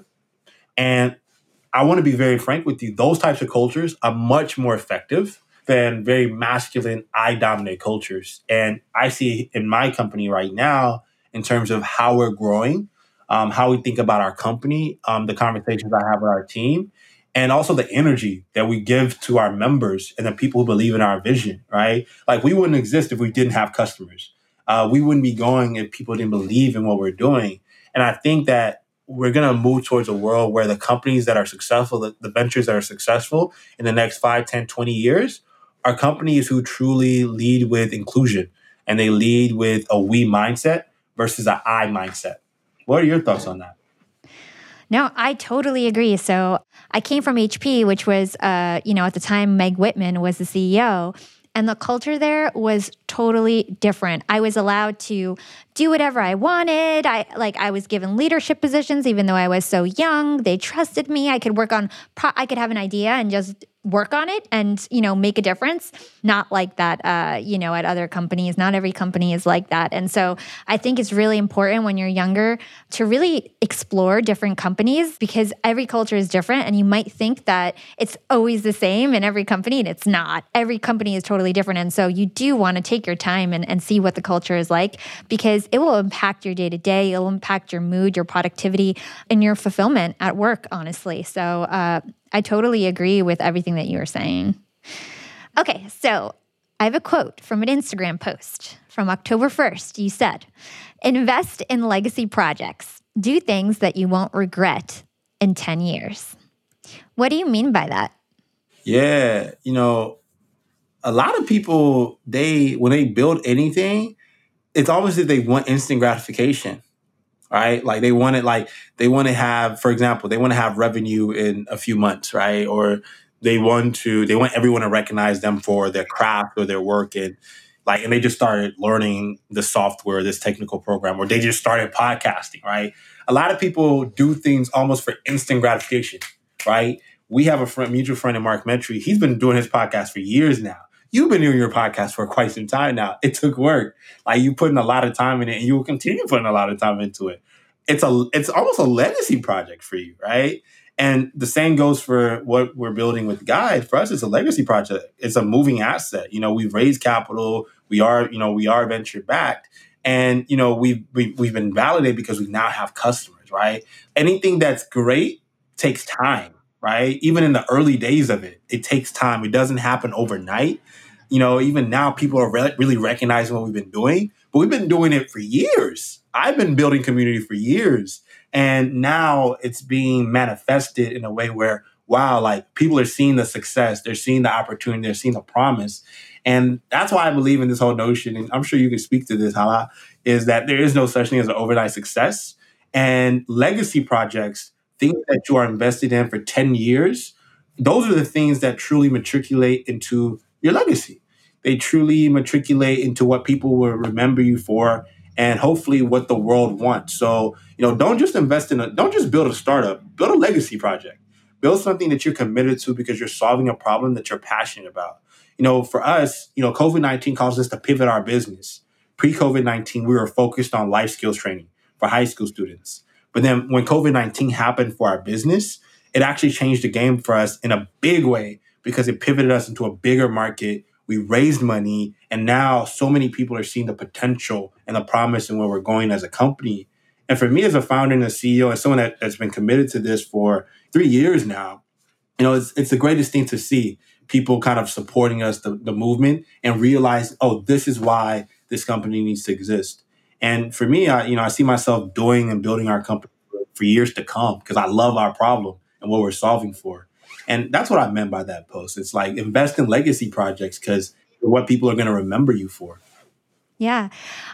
And I want to be very frank with you. Those types of cultures are much more effective than very masculine, I dominate cultures. And I see in my company right now, in terms of how we're growing, how we think about our company, the conversations I have with our team, and also the energy that we give to our members and the people who believe in our vision, right? Like we wouldn't exist if we didn't have customers. We wouldn't be going if people didn't believe in what we're doing. And I think that we're going to move towards a world where the companies that are successful, the ventures that are successful in the next 5, 10, 20 years are companies who truly lead with inclusion and they lead with a we mindset versus an I mindset. What are your thoughts on that? No, I totally agree. So I came from HP, which was, at the time, Meg Whitman was the CEO. And the culture there was totally different. I was allowed to do whatever I wanted. I was given leadership positions, even though I was so young. They trusted me. I could I could have an idea and just work on it and, make a difference. Not like that, at other companies. Not every company is like that. And so I think it's really important when you're younger to really explore different companies because every culture is different. And you might think that it's always the same in every company, and it's not. Every company is totally different. And so you do want to take your time and see what the culture is like because it will impact your day-to-day. It'll impact your mood, your productivity, and your fulfillment at work, honestly. So I totally agree with everything that you were saying. Okay, so I have a quote from an Instagram post from October 1st. You said, invest in legacy projects. Do things that you won't regret in 10 years. What do you mean by that? Yeah, a lot of people, when they build anything, it's almost that they want instant gratification, right? Like they want to have, for example, they want to have revenue in a few months, right? Or they want everyone to recognize them for their craft or their work, and they just started learning the software, this technical program, or they just started podcasting, right? A lot of people do things almost for instant gratification, right? We have mutual friend in Mark Mentry. He's been doing his podcast for years now. You've been doing your podcast for quite some time now. It took work. Like, you put in a lot of time in it, and you will continue putting a lot of time into it. It's almost a legacy project for you, right? And the same goes for what we're building with Guide. For us, it's a legacy project. It's a moving asset. We've raised capital. We are venture backed, and we've been validated because we now have customers, right? Anything that's great takes time, right? Even in the early days of it, it takes time. It doesn't happen overnight. Even now, people are really recognizing what we've been doing, but we've been doing it for years. I've been building community for years, and now it's being manifested in a way where, wow, like, people are seeing the success, they're seeing the opportunity, they're seeing the promise. And that's why I believe in this whole notion, and I'm sure you can speak to this, Hala, is that there is no such thing as an overnight success. And legacy projects, things that you are invested in for 10 years, those are the things that truly matriculate into your legacy. They truly matriculate into what people will remember you for, and hopefully what the world wants. So, don't just don't just build a startup, build a legacy project. Build something that you're committed to because you're solving a problem that you're passionate about. For us, COVID-19 caused us to pivot our business. Pre-COVID-19, we were focused on life skills training for high school students. But then when COVID-19 happened for our business, it actually changed the game for us in a big way because it pivoted us into a bigger market. We raised money, and now so many people are seeing the potential and the promise in where we're going as a company. And for me as a founder and a CEO and someone that's been committed to this for 3 years now, it's the greatest thing to see people kind of supporting us, the movement, and realize, oh, this is why this company needs to exist. And for me, I see myself doing and building our company for years to come because I love our problem and what we're solving for. And that's what I meant by that post. It's like, invest in legacy projects because what people are going to remember you for. Yeah.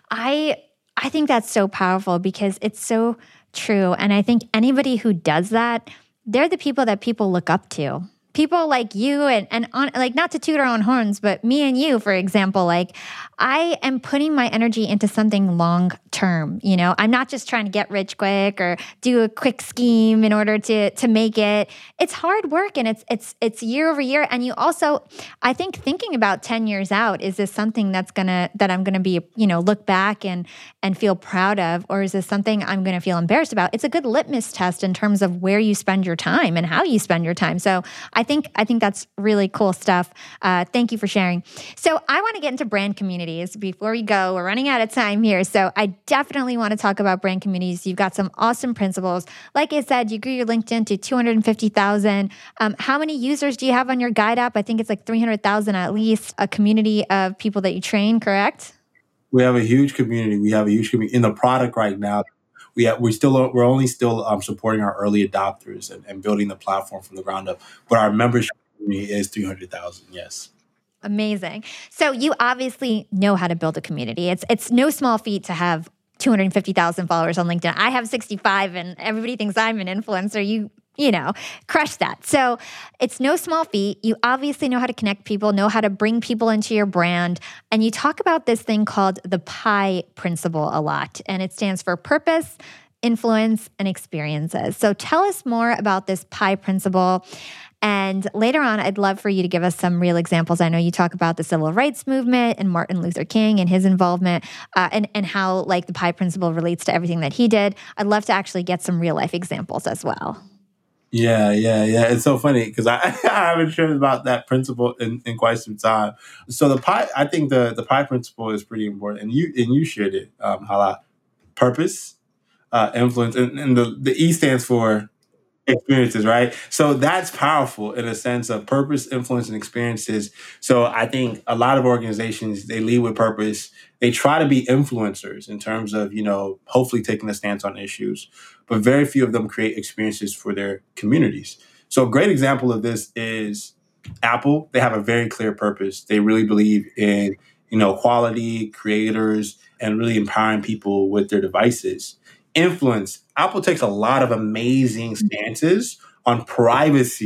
I think that's so powerful because it's so true. And I think anybody who does that, they're the people that people look up to. People like you and like, not to toot our own horns, but me and you, for example, like, I am putting my energy into something long term. I'm not just trying to get rich quick or do a quick scheme in order to make it. It's hard work, and it's year over year. And you also, I think, thinking about 10 years out, is this something that I'm gonna be, look back and feel proud of, or is this something I'm gonna feel embarrassed about? It's a good litmus test in terms of where you spend your time and how you spend your time. So I think that's really cool stuff. Thank you for sharing. So I want to get into brand communities before we go. We're running out of time here. So I definitely want to talk about brand communities. You've got some awesome principles. Like I said, you grew your LinkedIn to 250,000. How many users do you have on your Guide app? I think it's like 300,000 at least, a community of people that you train, correct? We have a huge community. In the product right now. We're only still supporting our early adopters and building the platform from the ground up. But our membership community is 300,000. Yes. Amazing. So you obviously know how to build a community. It's no small feat to have 250,000 followers on LinkedIn. I have 65, and everybody thinks I'm an influencer. You crush that. So it's no small feat. You obviously know how to connect people, know how to bring people into your brand. And you talk about this thing called the PIE principle a lot. And it stands for purpose, influence, and experiences. So tell us more about this PIE principle. And later on, I'd love for you to give us some real examples. I know you talk about the civil rights movement and Martin Luther King and his involvement, and how, like, the PIE principle relates to everything that he did. I'd love to actually get some real life examples as well. Yeah. It's so funny because I haven't shared about that principle in quite some time. So I think the PIE principle is pretty important, and you shared it, Hala. Purpose, influence, and the E stands for experiences, right? So that's powerful in a sense of purpose, influence, and experiences. So I think a lot of organizations, they lead with purpose. They try to be influencers in terms of, hopefully taking a stance on issues, but very few of them create experiences for their communities. So a great example of this is Apple. They have a very clear purpose. They really believe in, quality, creators, and really empowering people with their devices. Influence. Apple takes a lot of amazing stances on privacy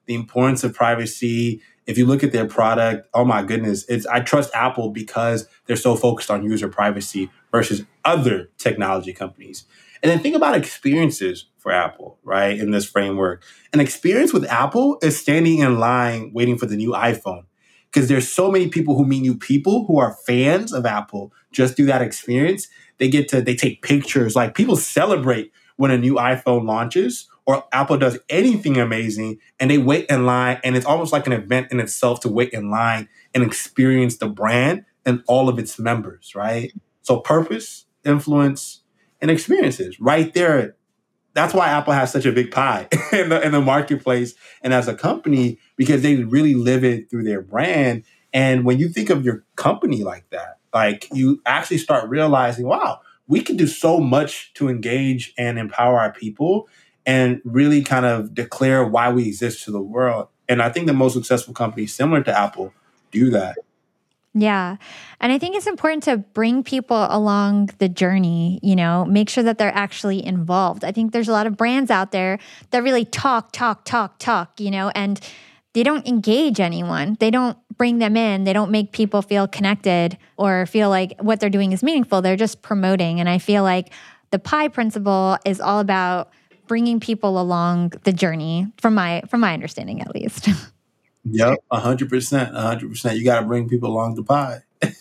the importance of privacy. If you look at their product, oh my goodness, I trust Apple because they're so focused on user privacy versus other technology companies. And then think about experiences for Apple, right? In this framework. An experience with Apple is standing in line waiting for the new iPhone. Because there's so many people who meet new people who are fans of Apple just through that experience. They take pictures, like people celebrate when a new iPhone launches or Apple does anything amazing and they wait in line. And it's almost like an event in itself to wait in line and experience the brand and all of its members, right? So purpose, influence, and experiences right there. That's why Apple has such a big pie in the marketplace and as a company, because they really live it through their brand. And when you think of your company like that, like you actually start realizing, wow, we can do so much to engage and empower our people and really kind of declare why we exist to the world. And I think the most successful companies similar to Apple do that. Yeah. And I think it's important to bring people along the journey, make sure that they're actually involved. I think there's a lot of brands out there that really talk, and they don't engage anyone. They don't bring them in. They don't make people feel connected or feel like what they're doing is meaningful. They're just promoting. And I feel like the pie principle is all about bringing people along the journey from my understanding, at least. Yep, 100%, 100%. You got to bring people along the pie.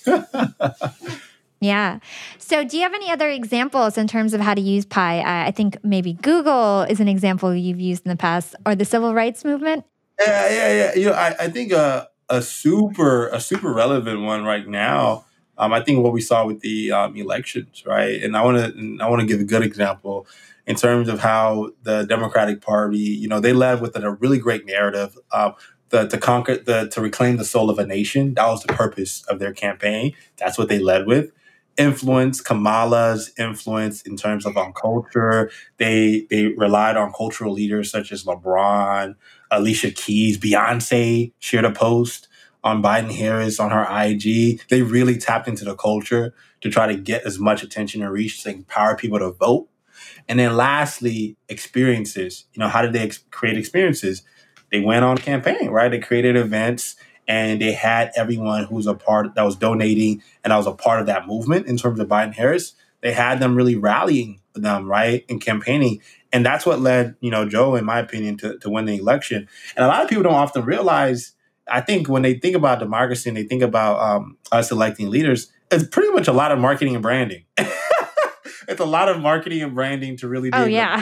Yeah. So do you have any other examples in terms of how to use pie? I think maybe Google is an example you've used in the past, or the civil rights movement. Yeah. I think a super relevant one right now. I think what we saw with the elections, right? And I want to give a good example in terms of how the Democratic Party, they led with a really great narrative. To reclaim the soul of a nation. That was the purpose of their campaign. That's what they led with. Kamala's influence in terms of on culture. They relied on cultural leaders such as LeBron, Alicia Keys, Beyonce shared a post on Biden Harris on her IG. They really tapped into the culture to try to get as much attention and reach to empower people to vote. And then lastly, experiences. How did they create experiences? They went on campaign, right? They created events and they had everyone who's a part that was donating and that was a part of that movement in terms of Biden Harris. They had them really rallying them, right? And campaigning. And that's what led, Joe, in my opinion, to win the election. And a lot of people don't often realize, I think when they think about democracy and they think about us electing leaders, it's pretty much a lot of marketing and branding. It's a lot of marketing and branding to really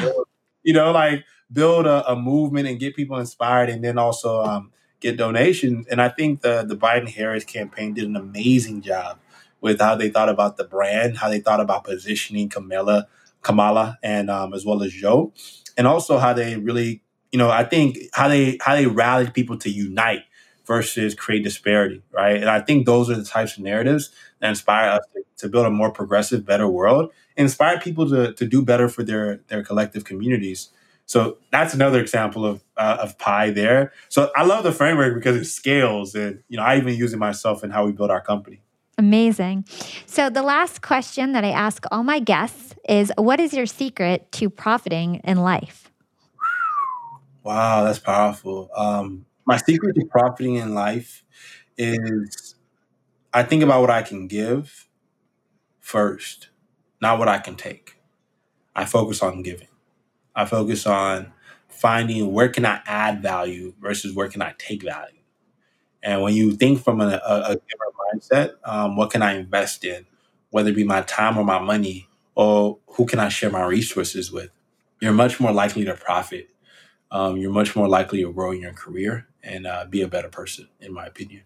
build a movement and get people inspired and then also get donations. And I think the Biden-Harris campaign did an amazing job with how they thought about the brand, how they thought about positioning Kamala, and as well as Joe. And also how they really, I think how they rallied people to unite versus create disparity, right? And I think those are the types of narratives that inspire us to build a more progressive, better world, and inspire people to do better for their collective communities. So that's another example of pie there. So I love the framework because it scales, and I even use it myself in how we build our company. Amazing. So the last question that I ask all my guests is, what is your secret to profiting in life? Wow, that's powerful. My secret to profiting in life is I think about what I can give first, not what I can take. I focus on giving. I focus on finding where can I add value versus where can I take value. And when you think from a giver mindset, what can I invest in, whether it be my time or my money, or who can I share my resources with, you're much more likely to profit. You're much more likely to grow in your career and be a better person, in my opinion.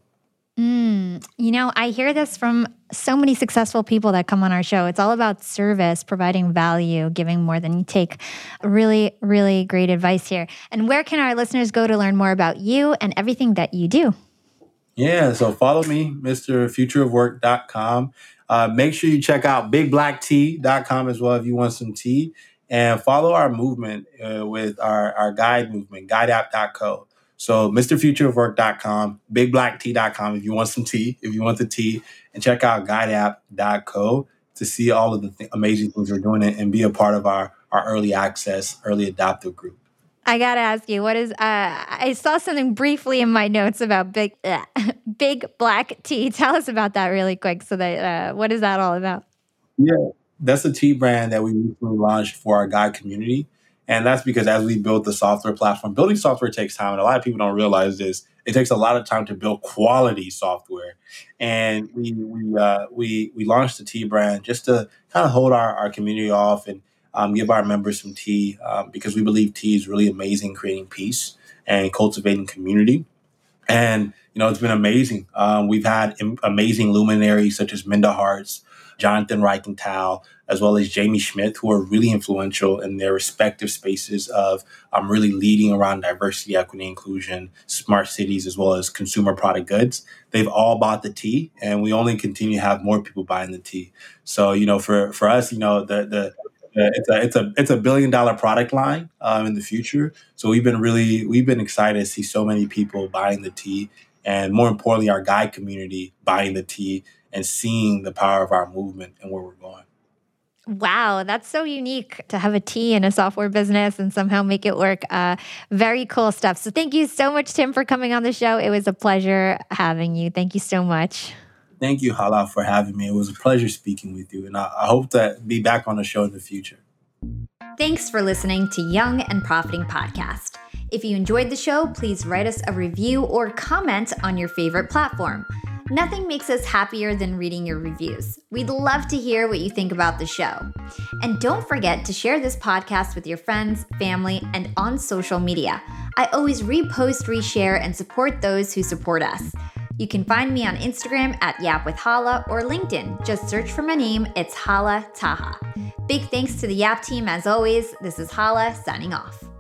I hear this from so many successful people that come on our show. It's all about service, providing value, giving more than you take. Really, really great advice here. And where can our listeners go to learn more about you and everything that you do? Yeah, so follow me, MrFutureOfWork.com. Make sure you check out BigBlackTea.com as well if you want some tea. And follow our movement with our guide movement, guideapp.co. So MrFutureOfWork.com, BigBlackTea.com if you want some tea, if you want the tea, and check out guideapp.co to see all of the amazing things we're doing and be a part of our early access, early adopter group. I gotta ask you, what is? I saw something briefly in my notes about big black tea. Tell us about that really quick. So that what is that all about? Yeah, that's a tea brand that we recently launched for our guide community. And that's because as we built the software platform, building software takes time. And a lot of people don't realize this. It takes a lot of time to build quality software. And we launched the tea brand just to kind of hold our community off and give our members some tea because we believe tea is really amazing creating peace and cultivating community. And it's been amazing. We've had amazing luminaries such as Minda Harts, Jonathan Reichenthal, as well as Jamie Schmidt, who are really influential in their respective spaces of really leading around diversity, equity, inclusion, smart cities, as well as consumer product goods. They've all bought the tea, and we only continue to have more people buying the tea. So, for us, it's a $1 billion product line in the future. So we've been excited to see so many people buying the tea, and more importantly, our guide community buying the tea and seeing the power of our movement and where we're going. Wow, that's so unique to have a tea in a software business and somehow make it work. Very cool stuff. So thank you so much, Tim, for coming on the show. It was a pleasure having you. Thank you so much. Thank you, Hala, for having me. It was a pleasure speaking with you, and I hope to be back on the show in the future. Thanks for listening to Young and Profiting Podcast. If you enjoyed the show, please write us a review or comment on your favorite platform. Nothing makes us happier than reading your reviews. We'd love to hear what you think about the show. And don't forget to share this podcast with your friends, family, and on social media. I always repost, reshare, and support those who support us. You can find me on Instagram at Yap with Hala or LinkedIn. Just search for my name. It's Hala Taha. Big thanks to the Yap team as always. This is Hala signing off.